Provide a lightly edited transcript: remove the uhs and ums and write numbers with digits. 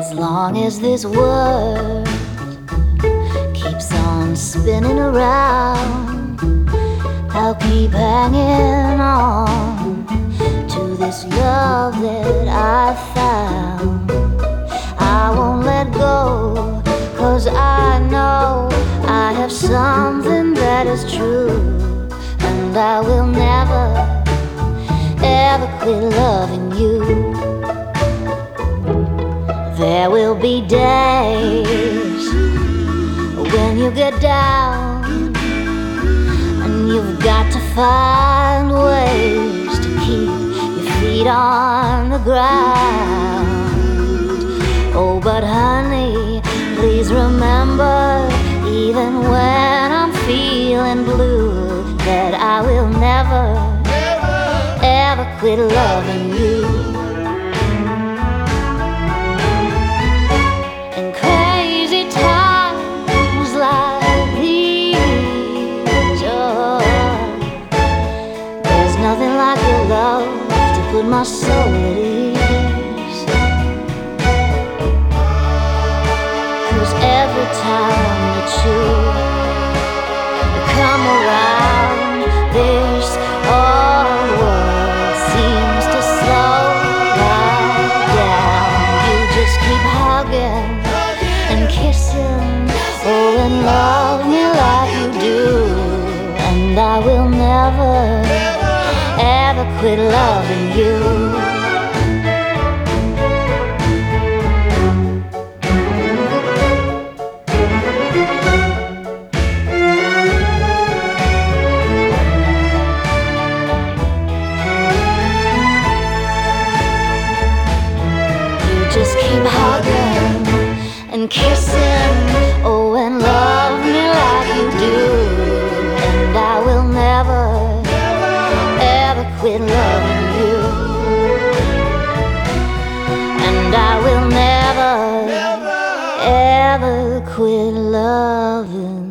As long as this world keeps on spinning around, I'll keep hanging on to this love that I found. I won't let go, 'cause I know I have something that is true, and I will never, ever quit loving you. There will be days when you get down, and you've got to find ways to keep your feet on the ground. Oh, but honey, please remember, even when I'm feeling blue, that I will never, ever quit loving you. In crazy times like these, oh, there's nothing like your love to put my soul at ease. 'Cause every time that you come around, this whole world seems to slow right down. You just keep hugging and kissing, oh, and love me like you do, and I will never, ever quit loving you. Just keep hugging and kissing, oh, and love me like you do, and I will never, ever quit loving you, and I will never, ever quit loving